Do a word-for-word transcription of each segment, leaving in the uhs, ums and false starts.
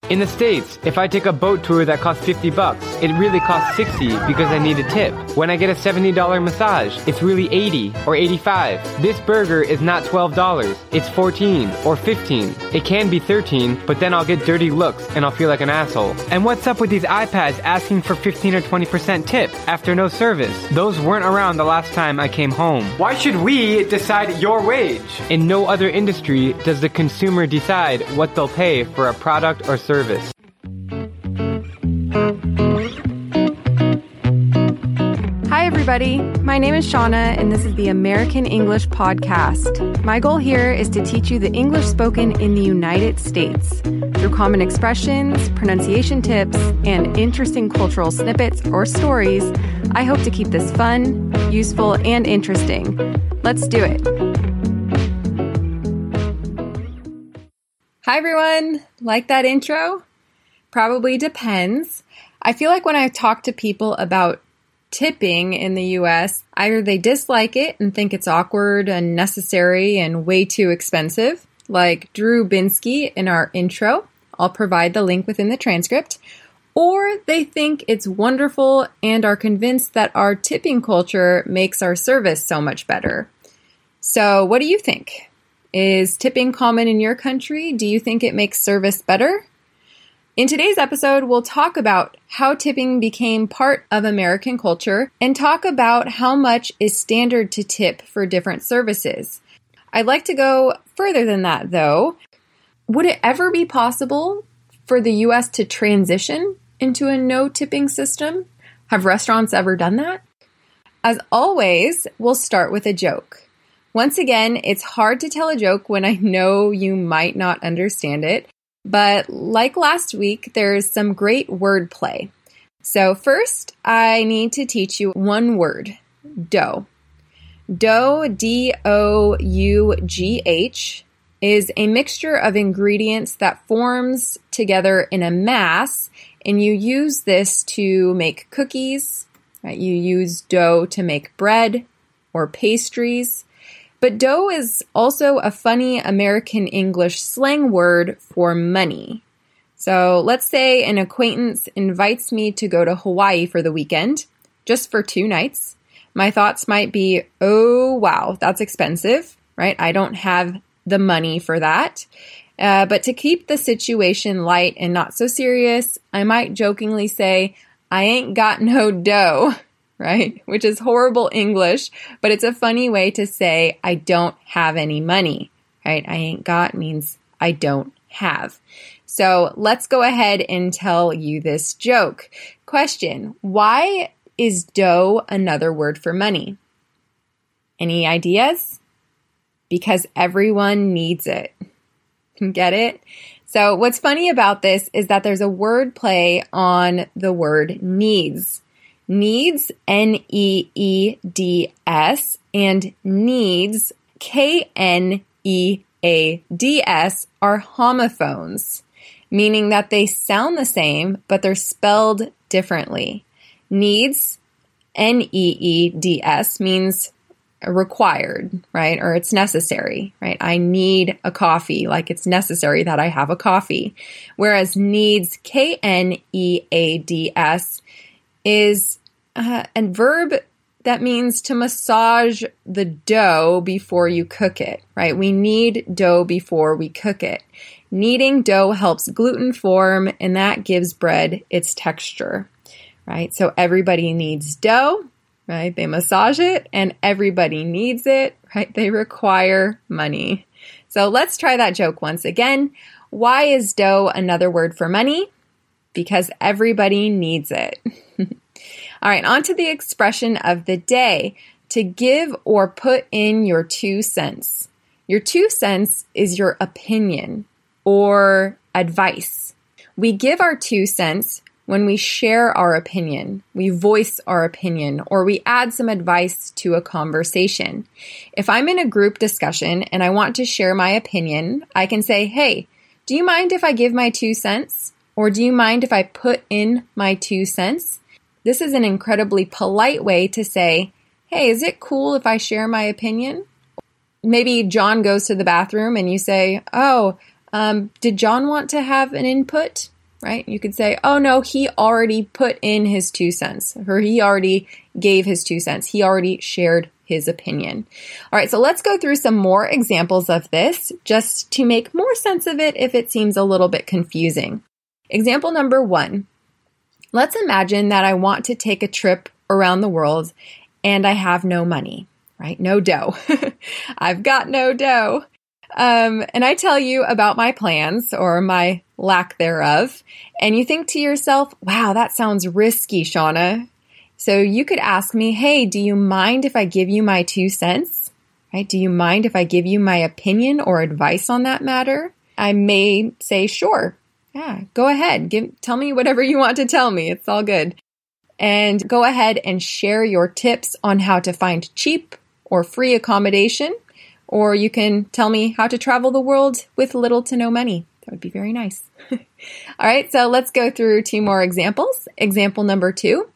In the States, if I take a boat tour that costs fifty bucks, it really costs sixty because I need a tip. When I get a seventy dollars massage, it's really eighty or eighty-five. This burger is not twelve dollars. It's fourteen or fifteen. It can be thirteen, but then I'll get dirty looks and I'll feel like an asshole. And what's up with these iPads asking for fifteen or twenty percent tip after no service? Those weren't around the last time I came home. Why should we decide your wage? In no other industry does the consumer decide what they'll pay for a product or service. Service. Hi, everybody. My name is Shauna, and this is the American English Podcast. My goal here is to teach you the English spoken in the United States through common expressions, pronunciation tips, and interesting cultural snippets or stories. I hope to keep this fun, useful, and interesting. Let's do it. Hi, everyone. Like that intro? Probably depends. I feel like when I talk to people about tipping in the U S, either they dislike it and think it's awkward, unnecessary, and way too expensive, like Drew Binsky in our intro. I'll provide the link within the transcript. Or they think it's wonderful and are convinced that our tipping culture makes our service so much better. So what do you think? Is tipping common in your country? Do you think it makes service better? In today's episode, we'll talk about how tipping became part of American culture and talk about how much is standard to tip for different services. I'd like to go further than that, though. Would it ever be possible for the U S to transition into a no-tipping system? Have restaurants ever done that? As always, we'll start with a joke. Once again, it's hard to tell a joke when I know you might not understand it, but like last week, there's some great wordplay. So first, I need to teach you one word, dough. Dough, D O U G H, is a mixture of ingredients that forms together in a mass, and you use this to make cookies, right? You use dough to make bread or pastries. But dough is also a funny American English slang word for money. So let's say an acquaintance invites me to go to Hawaii for the weekend, just for two nights. My thoughts might be, oh, wow, that's expensive, right? I don't have the money for that. Uh, but to keep the situation light and not so serious, I might jokingly say, I ain't got no dough. Right? Which is horrible English, but it's a funny way to say I don't have any money, right? I ain't got means I don't have. So let's go ahead and tell you this joke. Question, why is dough another word for money? Any ideas? Because everyone needs it. Get it? So what's funny about this is that there's a word play on the word needs. Needs, N E E D S, and needs, K N E A D S, are homophones, meaning that they sound the same, but they're spelled differently. Needs, N E E D S, means required, right? Or it's necessary, right? I need a coffee, like it's necessary that I have a coffee. Whereas needs, K N E A D S, is uh, a verb that means to massage the dough before you cook it, right? We need dough before we cook it. Kneading dough helps gluten form, and that gives bread its texture, right? So everybody needs dough, right? They massage it, and everybody needs it, right? They require money. So let's try that joke once again. Why is dough another word for money? Because everybody needs it. All right, on to the expression of the day, to give or put in your two cents. Your two cents is your opinion or advice. We give our two cents when we share our opinion, we voice our opinion, or we add some advice to a conversation. If I'm in a group discussion and I want to share my opinion, I can say, hey, do you mind if I give my two cents? Or do you mind if I put in my two cents? This is an incredibly polite way to say, hey, is it cool if I share my opinion? Maybe John goes to the bathroom and you say, oh, um, did John want to have an input? right? You could say, oh no, he already put in his two cents, or he already gave his two cents. He already shared his opinion. All right, so let's go through some more examples of this just to make more sense of it if it seems a little bit confusing. Example number one. Let's imagine that I want to take a trip around the world and I have no money, right? No dough. I've got no dough. Um, and I tell you about my plans or my lack thereof, and you think to yourself, wow, that sounds risky, Shauna. So you could ask me, hey, do you mind if I give you my two cents? Right? Do you mind if I give you my opinion or advice on that matter? I may say, sure. Yeah, go ahead. Give, tell me whatever you want to tell me. It's all good. And go ahead and share your tips on how to find cheap or free accommodation. Or you can tell me how to travel the world with little to no money. That would be very nice. All right, so let's go through two more examples. Example number two.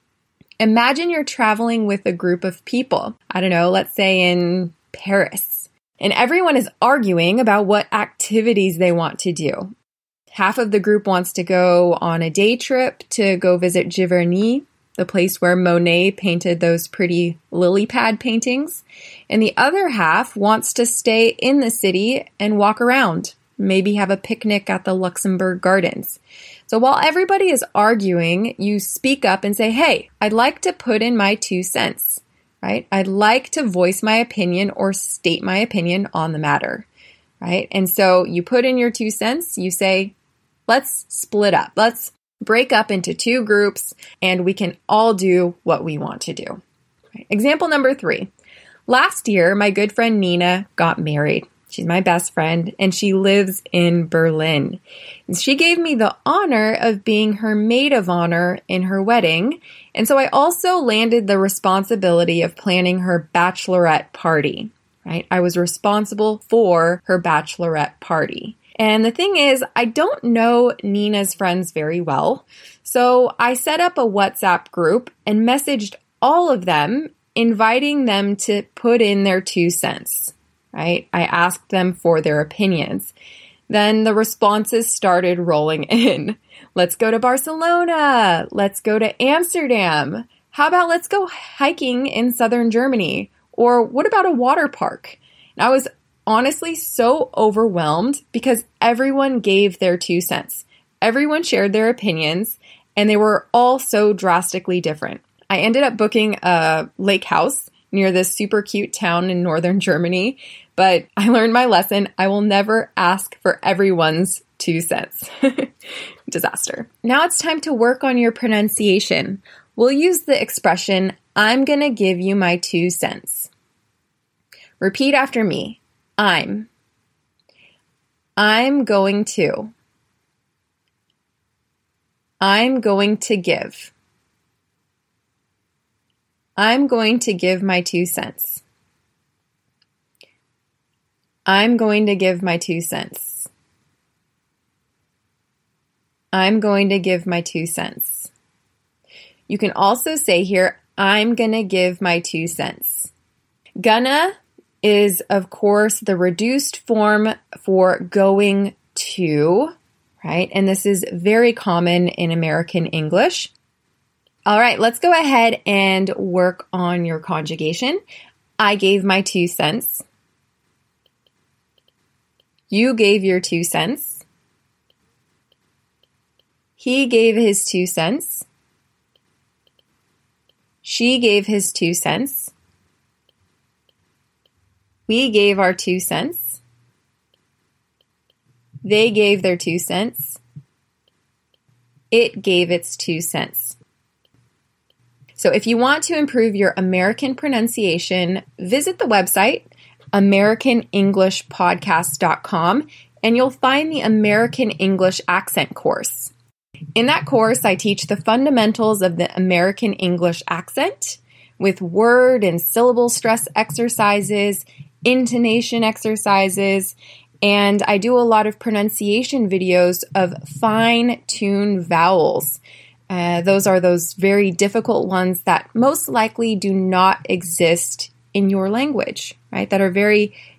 Imagine you're traveling with a group of people. I don't know, let's say in Paris. And everyone is arguing about what activities they want to do. Half of the group wants to go on a day trip to go visit Giverny, the place where Monet painted those pretty lily pad paintings. And the other half wants to stay in the city and walk around, maybe have a picnic at the Luxembourg Gardens. So while everybody is arguing, you speak up and say, hey, I'd like to put in my two cents, right? I'd like to voice my opinion or state my opinion on the matter, right? And so you put in your two cents, you say, let's split up. Let's break up into two groups and we can all do what we want to do. Right. Example number three. Last year, my good friend Nina got married. She's my best friend and she lives in Berlin. And she gave me the honor of being her maid of honor in her wedding. And so I also landed the responsibility of planning her bachelorette party, right? I was responsible for her bachelorette party. And the thing is, I don't know Nina's friends very well. So I set up a WhatsApp group and messaged all of them, inviting them to put in their two cents, right? I asked them for their opinions. Then the responses started rolling in. Let's go to Barcelona. Let's go to Amsterdam. How about let's go hiking in southern Germany? Or what about a water park? And I was honestly so overwhelmed because everyone gave their two cents. Everyone shared their opinions and they were all so drastically different. I ended up booking a lake house near this super cute town in northern Germany, but I learned my lesson. I will never ask for everyone's two cents. Disaster. Now it's time to work on your pronunciation. We'll use the expression, I'm gonna give you my two cents. Repeat after me. I'm. I'm going to. I'm going to give. I'm going to give my two cents. I'm going to give my two cents. I'm going to give my two cents. You can also say here, I'm gonna give my two cents. Gonna is, of course, the reduced form for going to, right? And this is very common in American English. All right, let's go ahead and work on your conjugation. I gave my two cents. You gave your two cents. He gave his two cents. She gave his two cents. We gave our two cents. They gave their two cents. It gave its two cents. So if you want to improve your American pronunciation, visit the website American English Podcast dot com and you'll find the American English Accent course. In that course, I teach the fundamentals of the American English accent with word and syllable stress exercises, intonation exercises, and I do a lot of pronunciation videos of fine-tuned vowels. Uh, those are those very difficult ones that most likely do not exist in your language, right? That are very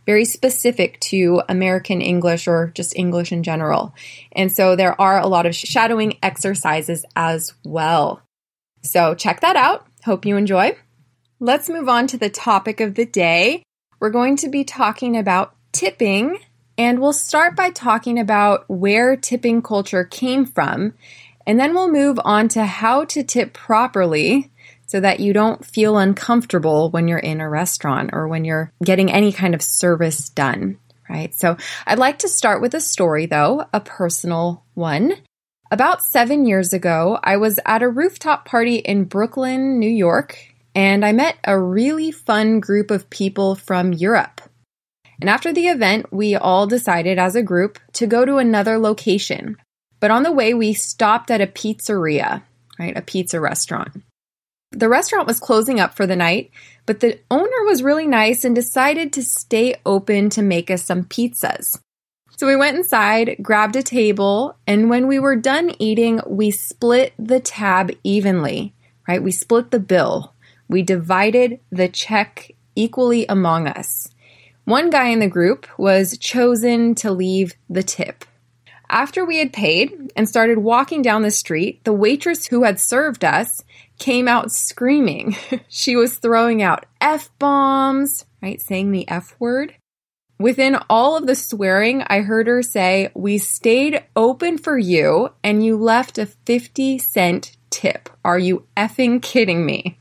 very specific to American English or just English in general. And so there are a lot of shadowing exercises as well. So check that out. Hope you enjoy. Let's move on to the topic of the day. We're going to be talking about tipping, and we'll start by talking about where tipping culture came from, and then we'll move on to how to tip properly so that you don't feel uncomfortable when you're in a restaurant or when you're getting any kind of service done, right? So I'd like to start with a story, though, a personal one. About seven years ago, I was at a rooftop party in Brooklyn, New York, and I met a really fun group of people from Europe. And after the event, we all decided as a group to go to another location. But on the way, we stopped at a pizzeria, right? A pizza restaurant. The restaurant was closing up for the night, but the owner was really nice and decided to stay open to make us some pizzas. So we went inside, grabbed a table, and when we were done eating, we split the tab evenly, right? We split the bill. We divided the check equally among us. One guy in the group was chosen to leave the tip. After we had paid and started walking down the street, the waitress who had served us came out screaming. She was throwing out F-bombs, right? Saying the F word. Within all of the swearing, I heard her say, "We stayed open for you and you left a fifty cent tip. Are you effing kidding me?"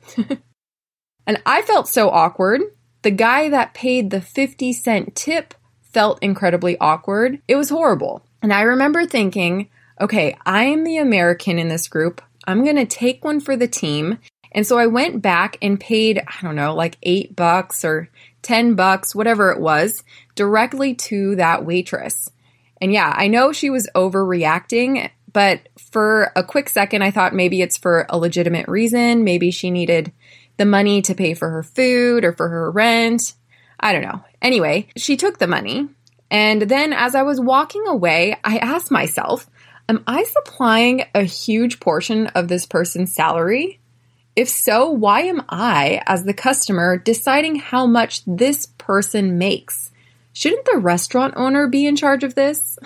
And I felt so awkward. The guy that paid the fifty cent tip felt incredibly awkward. It was horrible. And I remember thinking, okay, I am the American in this group. I'm going to take one for the team. And so I went back and paid, I don't know, like eight bucks or ten bucks, whatever it was, directly to that waitress. And yeah, I know she was overreacting, but for a quick second, I thought maybe it's for a legitimate reason. Maybe she needed the money to pay for her food or for her rent. I don't know. Anyway, she took the money. And then as I was walking away, I asked myself, am I supplying a huge portion of this person's salary? If so, why am I, as the customer, deciding how much this person makes? Shouldn't the restaurant owner be in charge of this?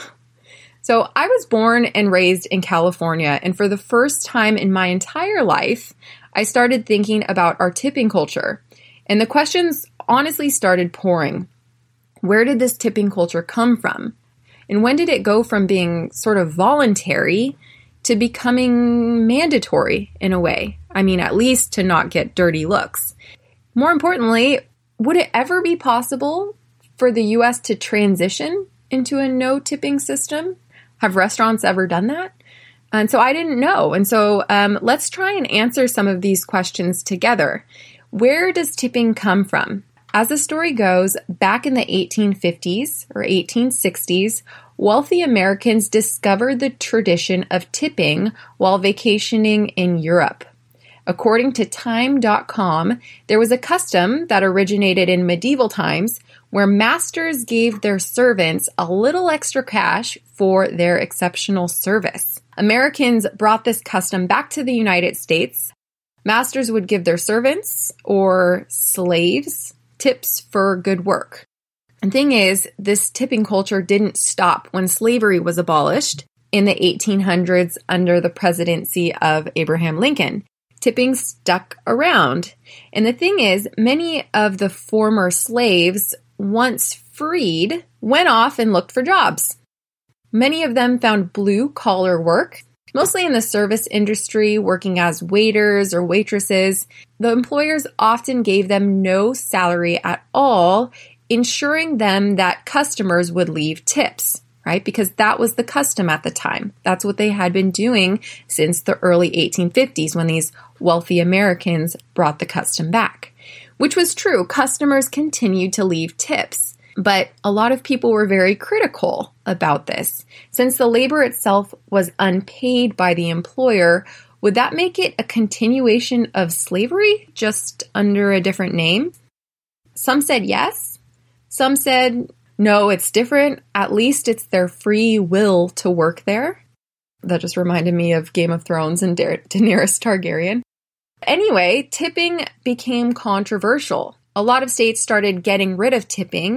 So I was born and raised in California, and for the first time in my entire life, I started thinking about our tipping culture. And the questions honestly started pouring. Where did this tipping culture come from? And when did it go from being sort of voluntary to becoming mandatory in a way? I mean, at least to not get dirty looks. More importantly, would it ever be possible for the U S to transition into a no tipping system? Have restaurants ever done that? And so I didn't know. And so um, let's try and answer some of these questions together. Where does tipping come from? As the story goes, back in the eighteen fifties or eighteen sixties, wealthy Americans discovered the tradition of tipping while vacationing in Europe. According to time dot com, there was a custom that originated in medieval times where masters gave their servants a little extra cash for their exceptional service. Americans brought this custom back to the United States. Masters would give their servants or slaves tips for good work. The thing is, this tipping culture didn't stop when slavery was abolished in the eighteen hundreds under the presidency of Abraham Lincoln. Tipping stuck around. And the thing is, many of the former slaves, once freed, went off and looked for jobs. Many of them found blue-collar work, mostly in the service industry, working as waiters or waitresses. The employers often gave them no salary at all, ensuring them that customers would leave tips, right? Because that was the custom at the time. That's what they had been doing since the early eighteen fifties when these wealthy Americans brought the custom back, which was true. Customers continued to leave tips. But a lot of people were very critical about this. Since the labor itself was unpaid by the employer, would that make it a continuation of slavery, just under a different name? Some said yes. Some said, no, it's different. At least it's their free will to work there. That just reminded me of Game of Thrones and Da- Daenerys Targaryen. Anyway, tipping became controversial. A lot of states started getting rid of tipping,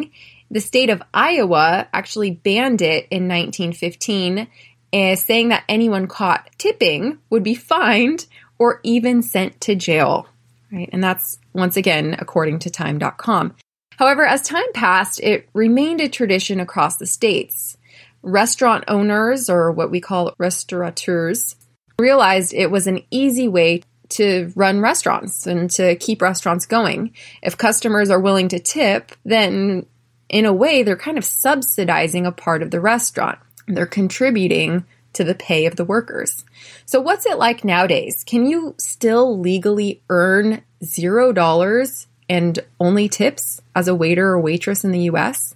The state of Iowa actually banned it in nineteen fifteen, uh, saying that anyone caught tipping would be fined or even sent to jail. Right? And that's, once again, according to time dot com. However, as time passed, it remained a tradition across the states. Restaurant owners, or what we call restaurateurs, realized it was an easy way to run restaurants and to keep restaurants going. If customers are willing to tip, then in a way, they're kind of subsidizing a part of the restaurant. They're contributing to the pay of the workers. So what's it like nowadays? Can you still legally earn zero dollars and only tips as a waiter or waitress in the U S?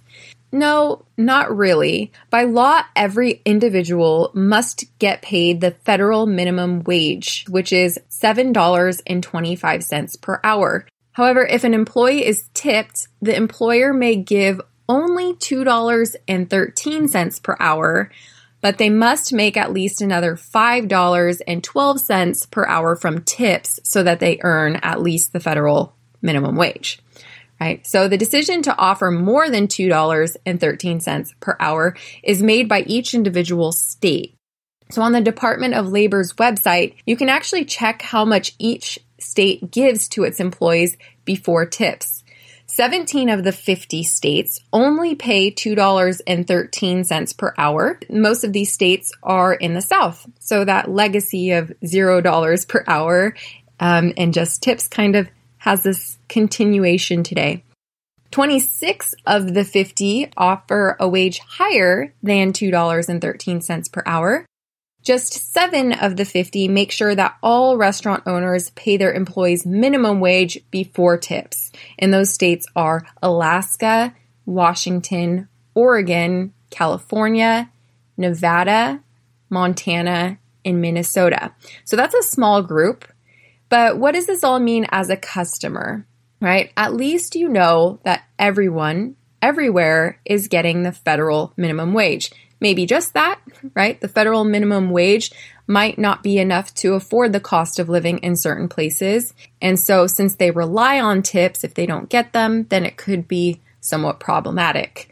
No, not really. By law, every individual must get paid the federal minimum wage, which is seven dollars and twenty-five cents per hour. However, if an employee is tipped, the employer may give only two dollars and thirteen cents per hour, but they must make at least another five dollars and twelve cents per hour from tips so that they earn at least the federal minimum wage. Right? So the decision to offer more than two dollars and thirteen cents per hour is made by each individual state. So on the Department of Labor's website, you can actually check how much each state gives to its employees before tips. seventeen of the fifty states only pay two dollars and thirteen cents per hour. Most of these states are in the South. So that legacy of zero dollars per hour um, and just tips kind of has this continuation today. twenty-six of the fifty offer a wage higher than two dollars and thirteen cents per hour. Just seven of the fifty make sure that all restaurant owners pay their employees minimum wage before tips. And those states are Alaska, Washington, Oregon, California, Nevada, Montana, and Minnesota. So that's a small group. But what does this all mean as a customer, right? At least you know that everyone, everywhere is getting the federal minimum wage. Maybe just that, right? The federal minimum wage might not be enough to afford the cost of living in certain places. And so since they rely on tips, if they don't get them, then it could be somewhat problematic.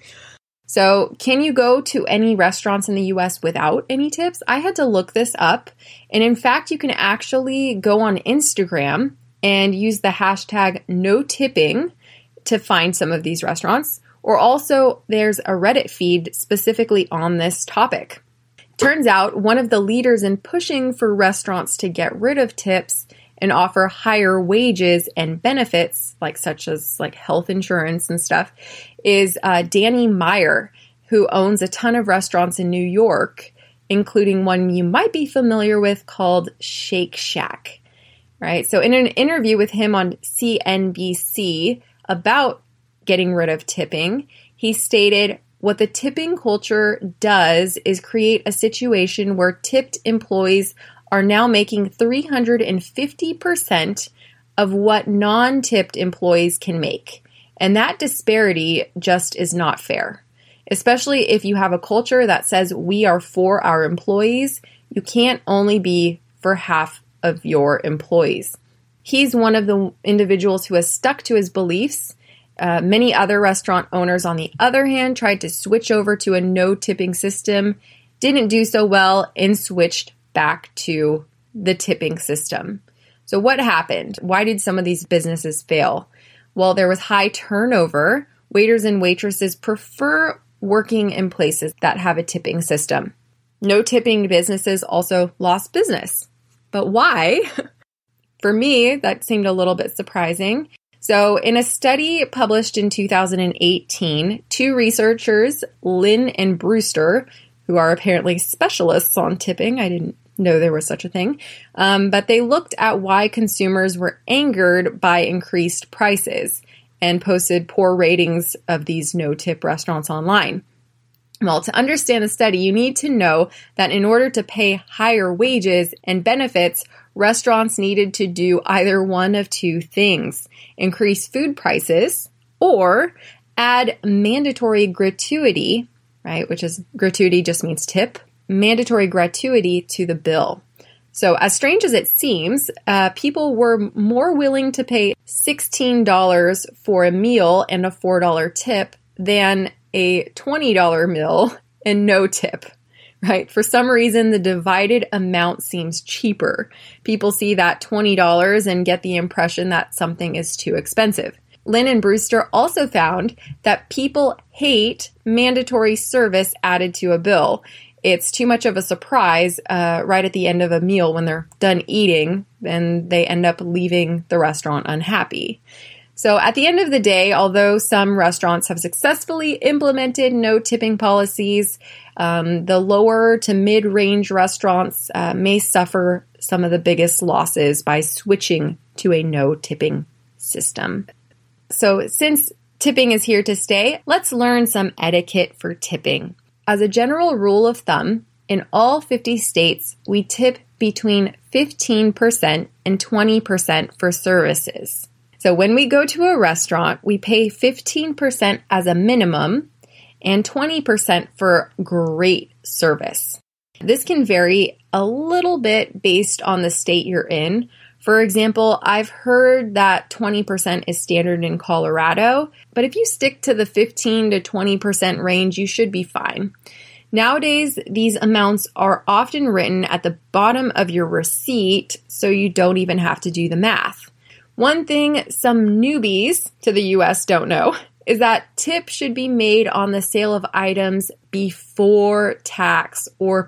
So can you go to any restaurants in the U S without any tips? I had to look this up. And in fact, you can actually go on Instagram and use the hashtag no tipping to find some of these restaurants. Or also, there's a Reddit feed specifically on this topic. Turns out, one of the leaders in pushing for restaurants to get rid of tips and offer higher wages and benefits, like such as like health insurance and stuff, is uh, Danny Meyer, who owns a ton of restaurants in New York, including one you might be familiar with called Shake Shack. Right? So in an interview with him on C N B C about getting rid of tipping, he stated, what the tipping culture does is create a situation where tipped employees are now making three hundred fifty percent of what non-tipped employees can make. And that disparity just is not fair. Especially if you have a culture that says we are for our employees, you can't only be for half of your employees. He's one of the individuals who has stuck to his beliefs. Uh, many other restaurant owners, on the other hand, tried to switch over to a no tipping system, didn't do so well, and switched back to the tipping system. So what happened? Why did some of these businesses fail? Well, there was high turnover. Waiters and waitresses prefer working in places that have a tipping system. No tipping businesses also lost business. But why? For me, that seemed a little bit surprising. So in a study published in two thousand eighteen, two researchers, Lynn and Brewster, who are apparently specialists on tipping, I didn't know there was such a thing, um, but they looked at why consumers were angered by increased prices and posted poor ratings of these no-tip restaurants online. Well, to understand the study, you need to know that in order to pay higher wages and benefits, restaurants needed to do either one of two things: increase food prices or add mandatory gratuity, right, which is gratuity just means tip, mandatory gratuity to the bill. So as strange as it seems, uh, people were more willing to pay sixteen dollars for a meal and a four dollars tip than a twenty dollar meal and no tip, right? For some reason, the divided amount seems cheaper. People see that twenty dollars and get the impression that something is too expensive. Lynn and Brewster also found that people hate mandatory service added to a bill. It's too much of a surprise uh, right at the end of a meal when they're done eating, and they end up leaving the restaurant unhappy. So at the end of the day, although some restaurants have successfully implemented no tipping policies, um, the lower to mid-range restaurants uh, may suffer some of the biggest losses by switching to a no tipping system. So since tipping is here to stay, let's learn some etiquette for tipping. As a general rule of thumb, in all fifty states, we tip between fifteen percent and twenty percent for services. So when we go to a restaurant, we pay fifteen percent as a minimum and twenty percent for great service. This can vary a little bit based on the state you're in. For example, I've heard that twenty percent is standard in Colorado, but if you stick to the fifteen to twenty percent range, you should be fine. Nowadays, these amounts are often written at the bottom of your receipt, so you don't even have to do the math. One thing some newbies to the U S don't know is that tip should be made on the sale of items before tax or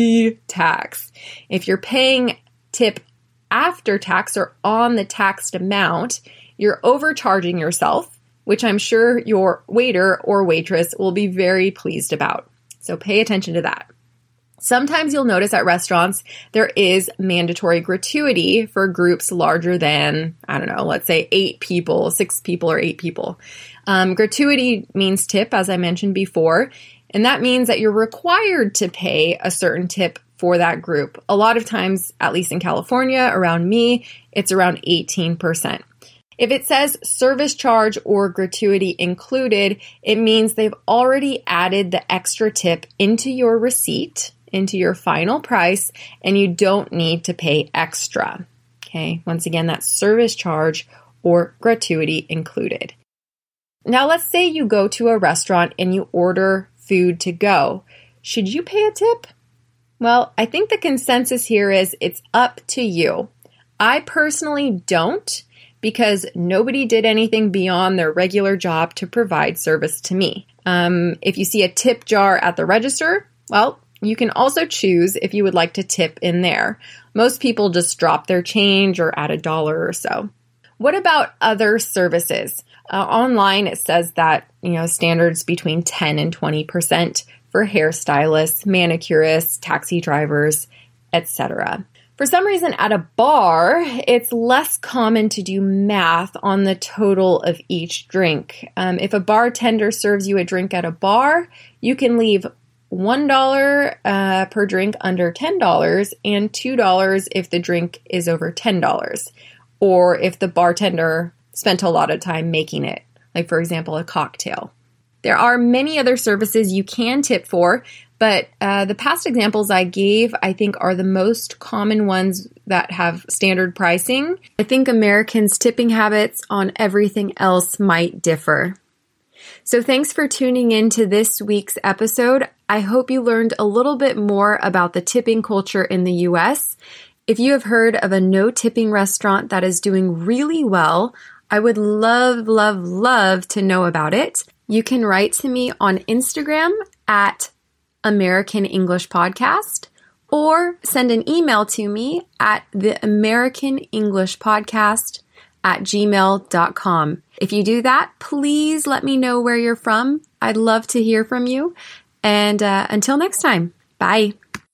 pre-tax. If you're paying tip after tax or on the taxed amount, you're overcharging yourself, which I'm sure your waiter or waitress will be very pleased about. So pay attention to that. Sometimes you'll notice at restaurants there is mandatory gratuity for groups larger than, I don't know, let's say eight people, six people, or eight people. Um, gratuity means tip, as I mentioned before, and that means that you're required to pay a certain tip for that group. A lot of times, at least in California, around me, it's around eighteen percent. If it says service charge or gratuity included, it means they've already added the extra tip into your receipt, into your final price, and you don't need to pay extra. Okay, once again, that's service charge or gratuity included. Now, let's say you go to a restaurant and you order food to go. Should you pay a tip? Well, I think the consensus here is it's up to you. I personally don't, because nobody did anything beyond their regular job to provide service to me. Um, if you see a tip jar at the register, well, you can also choose if you would like to tip in there. Most people just drop their change or add a dollar or so. What about other services? Uh, online, it says that, you know, standards between ten and twenty percent for hairstylists, manicurists, taxi drivers, et cetera. For some reason, at a bar, it's less common to do math on the total of each drink. Um, if a bartender serves you a drink at a bar, you can leave one dollar uh, per drink under ten dollars and two dollars if the drink is over ten dollars, or if the bartender spent a lot of time making it, like, for example, a cocktail. There are many other services you can tip for, but uh, the past examples I gave, I think, are the most common ones that have standard pricing. I think Americans' tipping habits on everything else might differ. So thanks for tuning in to this week's episode. I hope you learned a little bit more about the tipping culture in the U S. If you have heard of a no-tipping restaurant that is doing really well, I would love, love, love to know about it. You can write to me on Instagram at American English Podcast, or send an email to me at the American English Podcast at gmail dot com. If you do that, please let me know where you're from. I'd love to hear from you. And uh, until next time, bye.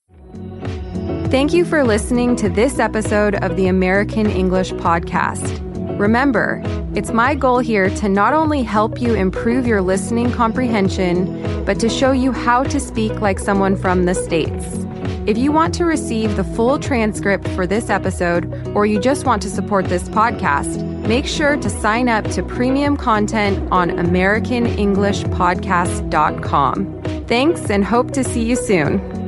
Thank you for listening to this episode of the American English Podcast. Remember, it's my goal here to not only help you improve your listening comprehension, but to show you how to speak like someone from the States. If you want to receive the full transcript for this episode, or you just want to support this podcast, make sure to sign up to premium content on American English Podcast dot com. Thanks, and hope to see you soon.